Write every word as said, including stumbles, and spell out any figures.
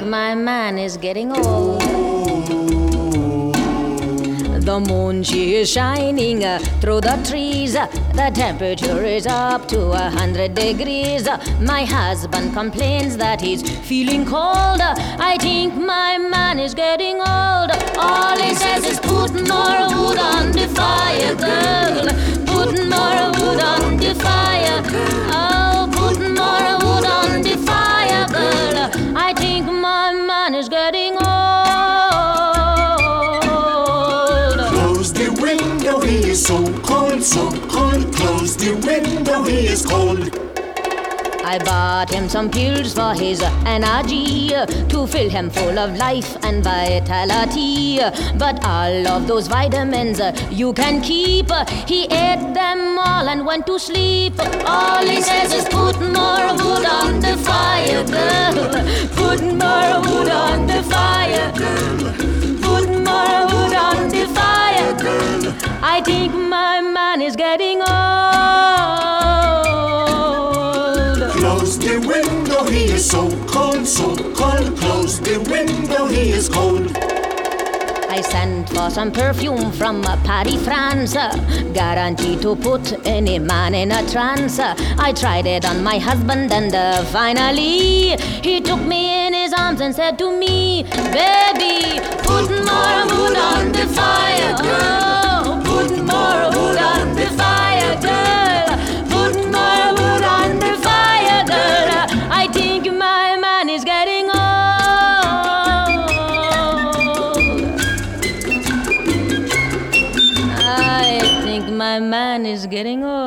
my man is getting old. The moon, she is shining uh, through the trees. Uh, the temperature is up to a hundred degrees. Uh, my husband complains that he's feeling cold. Uh, I think my man is getting old. All he says is put more wood on the fire, girl. Put more wood on the fire. Oh, put more wood on the fire, girl. I think my man is getting old. He is so cold, so cold. Close the window, he is cold. I bought him some pills for his energy, to fill him full of life and vitality. But all of those vitamins you can keep. He ate them all and went to sleep. All he says is put more wood on the fire, girl. Put more wood on the fire, girl. Put more wood on the fire, girl. I think my man is getting old. Close the window, he is so cold, so cold. Close the window, he is cold. I sent for some perfume from Paris, France, guaranteed to put any man in a trance. I tried it on my husband and uh, finally he took me in his arms and said to me, baby, put more wood on the fire, oh, put more wood on the fire, girl. Put more wood on the fire, girl. I think my man is getting old. I think my man is getting old.